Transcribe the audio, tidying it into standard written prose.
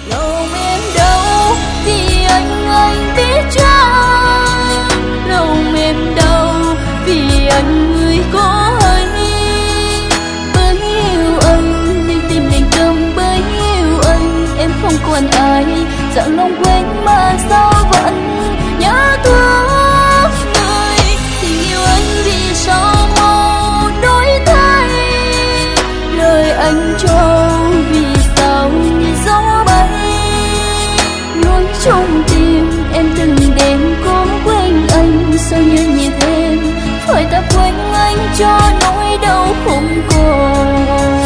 Lòng em đau vì anh biết chăng, lòng em đau vì anh người có hay. Bởi yêu anh nên tim đành cầm, bởi yêu anh em không còn ai. Dặn lòng quên mà sao vẫn nhớ thương người. Tình yêu anh vì sao mau đổi thay, lời anh cho vì sao như gió bay. Nói trong tim em từng đêm cố quên anh, sao như nhịp thêm phải ta quên anh cho nỗi đau không còn.